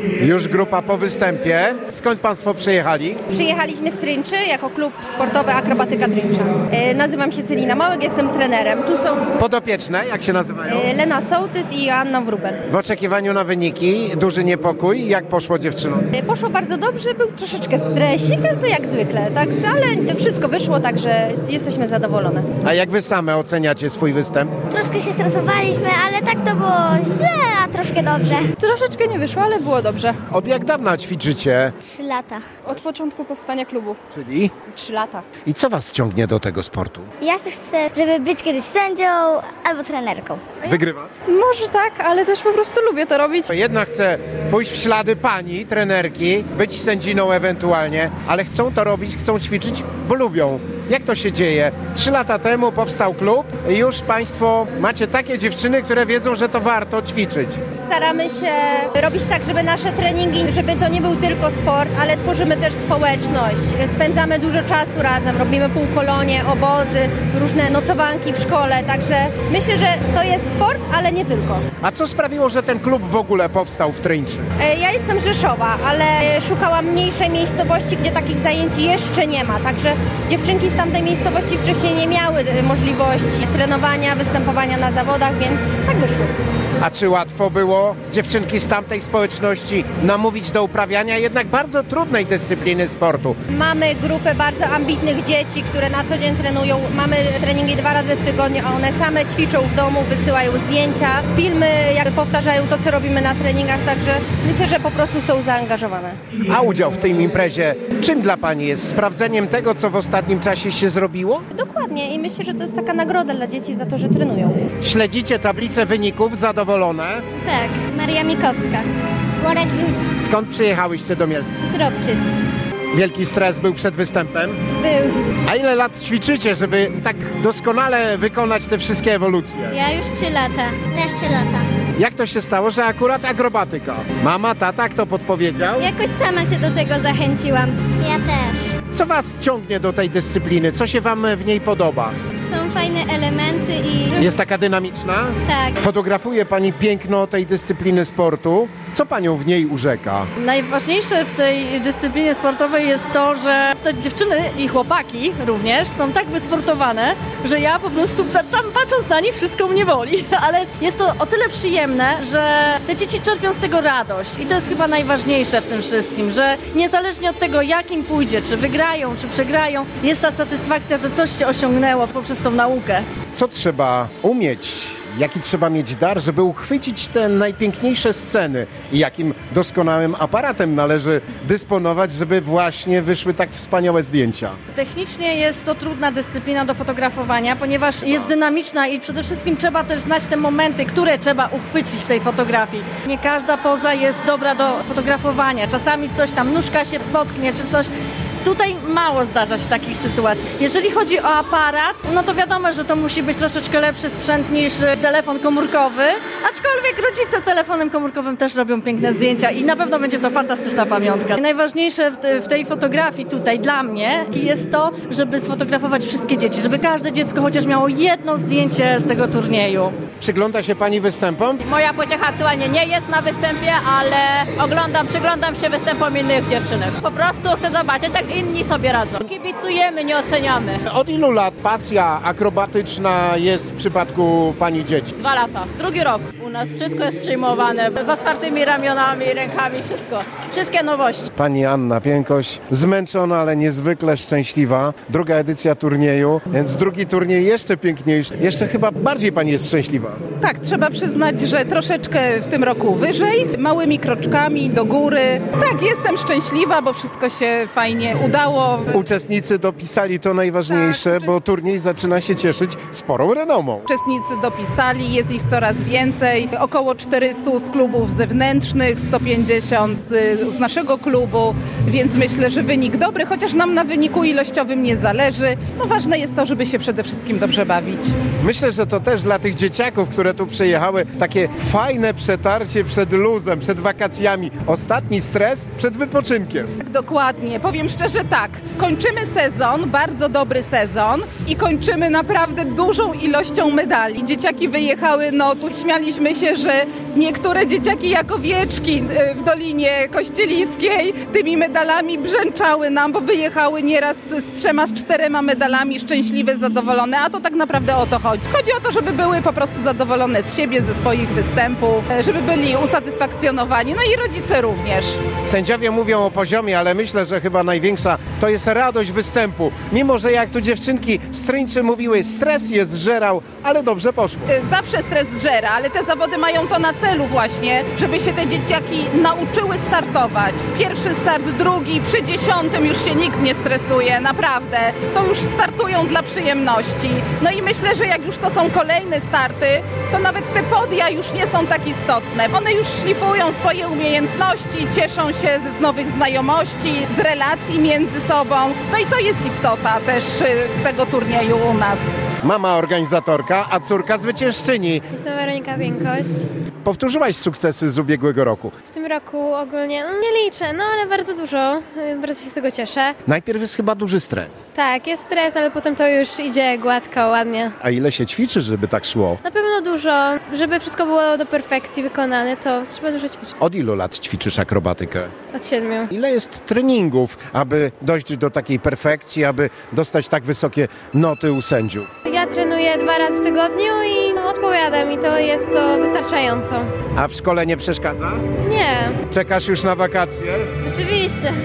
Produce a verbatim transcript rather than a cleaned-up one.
Już grupa po występie. Skąd państwo przyjechali? Przyjechaliśmy z Trynczy jako klub sportowy Akrobatyka Tryncza. E, nazywam się Celina Małek, jestem trenerem. Tu są Podopieczne, jak się nazywają? e, Lena Sołtys i Joanna Wróbel. W oczekiwaniu na wyniki, duży niepokój. Jak poszło dziewczynom? E, poszło bardzo dobrze, był troszeczkę stresik, ale to jak zwykle, także, ale wszystko wyszło, także jesteśmy zadowolone. A jak wy same oceniacie swój występ? Troszkę się stresowaliśmy, ale tak to było źle, a troszkę dobrze. Troszeczkę nie wyszło, ale było dobrze. Od jak dawna ćwiczycie? Trzy lata. Od początku powstania klubu. Czyli? Trzy lata. I co was ciągnie do tego sportu? Ja chcę, żeby być kiedyś sędzią albo trenerką. Wygrywać? Może tak, ale też po prostu lubię to robić. Jedna chce pójść w ślady pani, trenerki, być sędziną ewentualnie, ale chcą to robić, chcą ćwiczyć, bo lubią. Jak to się dzieje? Trzy lata temu powstał klub i już państwo macie takie dziewczyny, które wiedzą, że to warto ćwiczyć. Staramy się robić tak, żeby nasze treningi, żeby to nie był tylko sport, ale tworzymy też społeczność. Spędzamy dużo czasu razem, robimy półkolonie, obozy, różne nocowanki w szkole, także myślę, że to jest sport, ale nie tylko. A co sprawiło, że ten klub w ogóle powstał w Trynczy? E, Ja jestem z Rzeszowa, ale szukałam mniejszej miejscowości, gdzie takich zajęć jeszcze nie ma, także dziewczynki z tamtej miejscowości wcześniej nie miały e, możliwości trenowania, występowania na zawodach, więc tak wyszło. A czy łatwo było dziewczynki z tamtej społeczności namówić do uprawiania jednak bardzo trudnej dyscypliny sportu? Mamy grupę bardzo ambitnych dzieci, które na co dzień trenują. Mamy treningi dwa razy w tygodniu, a one same ćwiczą w domu, wysyłają zdjęcia, filmy, jakby powtarzają to, co robimy na treningach, także myślę, że po prostu są zaangażowane. A udział w tej imprezie czym dla pani jest? Sprawdzeniem tego, co w ostatnim czasie się zrobiło? Dokładnie i myślę, że to jest taka nagroda dla dzieci za to, że trenują. Śledzicie tablicę wyników, zadowolone? Tak, Maria Mikowska. Worek Skąd przyjechałyście do Mielca? z Robczyc. Wielki stres był przed występem? Był. A ile lat ćwiczycie, żeby tak doskonale wykonać te wszystkie ewolucje? Ja już trzy lata. Też trzy lata. Jak to się stało, że akurat akrobatyka? Mama, tata, kto podpowiedział? Jakoś sama się do tego zachęciłam. Ja też. Co was ciągnie do tej dyscypliny? Co się wam w niej podoba? Są fajne elementy i... Jest taka dynamiczna? Tak. Fotografuje pani piękno tej dyscypliny sportu. Co panią w niej urzeka? Najważniejsze w tej dyscyplinie sportowej jest to, że te dziewczyny i chłopaki również są tak wysportowane, że ja po prostu sam patrząc na nich wszystko mnie boli. Ale jest to o tyle przyjemne, że te dzieci czerpią z tego radość i to jest chyba najważniejsze w tym wszystkim, że niezależnie od tego jak im pójdzie, czy wygrają, czy przegrają, jest ta satysfakcja, że coś się osiągnęło poprzez tą naukę. Co trzeba umieć? Jaki trzeba mieć dar, żeby uchwycić te najpiękniejsze sceny? I jakim doskonałym aparatem należy dysponować, żeby właśnie wyszły tak wspaniałe zdjęcia? Technicznie jest to trudna dyscyplina do fotografowania, ponieważ jest dynamiczna i przede wszystkim trzeba też znać te momenty, które trzeba uchwycić w tej fotografii. Nie każda poza jest dobra do fotografowania. Czasami coś tam, nóżka się potknie czy coś. Tutaj mało zdarza się takich sytuacji. Jeżeli chodzi o aparat, no to wiadomo, że to musi być troszeczkę lepszy sprzęt niż telefon komórkowy, aczkolwiek rodzice telefonem komórkowym też robią piękne zdjęcia i na pewno będzie to fantastyczna pamiątka. Najważniejsze w, w tej fotografii tutaj dla mnie jest to, żeby sfotografować wszystkie dzieci, żeby każde dziecko chociaż miało jedno zdjęcie z tego turnieju. Przygląda się pani występom? Moja pociecha aktualnie nie jest na występie, ale oglądam, przyglądam się występom innych dziewczynek. Po prostu chcę zobaczyć, jak inni sobie radzą. Kibicujemy, nie oceniamy. Od ilu lat pasja akrobatyczna jest w przypadku pani dzieci? Dwa lata. Drugi rok. U nas wszystko jest przyjmowane z otwartymi ramionami, rękami, wszystko. Wszystkie nowości. Pani Anna Piękoś, zmęczona, ale niezwykle szczęśliwa. Druga edycja turnieju, więc drugi turniej jeszcze piękniejszy. Jeszcze chyba bardziej pani jest szczęśliwa. Tak, trzeba przyznać, że troszeczkę w tym roku wyżej, małymi kroczkami do góry. Tak, jestem szczęśliwa, bo wszystko się fajnie udało. Uczestnicy dopisali to najważniejsze, Tak, bo turniej zaczyna się cieszyć sporą renomą. Uczestnicy dopisali, jest ich coraz więcej. Około czterysta z klubów zewnętrznych, sto pięćdziesiąt z z naszego klubu, więc myślę, że wynik dobry, chociaż nam na wyniku ilościowym nie zależy. No ważne jest to, żeby się przede wszystkim dobrze bawić. Myślę, że to też dla tych dzieciaków, które tu przyjechały, takie fajne przetarcie przed luzem, przed wakacjami. Ostatni stres przed wypoczynkiem. Tak, dokładnie. Powiem szczerze tak, kończymy sezon, bardzo dobry sezon i kończymy naprawdę dużą ilością medali. Dzieciaki wyjechały, no tu śmialiśmy się, że niektóre dzieciaki jak owieczki w Dolinie Kościeliskiej tymi medalami brzęczały nam, bo wyjechały nieraz z trzema, z czterema medalami, szczęśliwe, zadowolone, a to tak naprawdę o to chodzi. Chodzi o to, żeby były po prostu zadowolone z siebie, ze swoich występów, żeby byli usatysfakcjonowani, no i rodzice również. Sędziowie mówią o poziomie, ale myślę, że chyba największa to jest radość występu. Mimo, że jak tu dziewczynki z Tryńczy mówiły, stres je zżerał, ale dobrze poszło. Zawsze stres zżera, ale te zawody mają to na celu właśnie, żeby się te dzieciaki nauczyły startować. Pierwszy start, drugi, przy dziesiątym już się nikt nie stresuje, naprawdę. To już startują dla przyjemności. No i myślę, że jak już to są kolejne starty, to nawet te podia już nie są tak istotne. One już szlifują swoje umiejętności, cieszą się z nowych znajomości, z relacji między sobą. No i to jest istota też tego turnieju u nas. Mama organizatorka, a córka zwyciężczyni. Jestem Weronika Więkość. Powtórzyłaś sukcesy z ubiegłego roku. W tym roku ogólnie, no nie liczę, no ale bardzo dużo. Bardzo się z tego cieszę. Najpierw jest chyba duży stres. Tak, jest stres, ale potem to już idzie gładko, ładnie. A ile się ćwiczy, żeby tak szło? Na pewno dużo. Żeby wszystko było do perfekcji wykonane, to trzeba dużo ćwiczyć. Od ilu lat ćwiczysz akrobatykę? Od siedmiu. Ile jest treningów, aby dojść do takiej perfekcji, aby dostać tak wysokie noty u sędziów? Ja trenuję dwa razy w tygodniu i no, odpowiada mi to, jest to wystarczająco. A w szkole nie przeszkadza? Nie, Czekasz już na wakacje? oczywiście.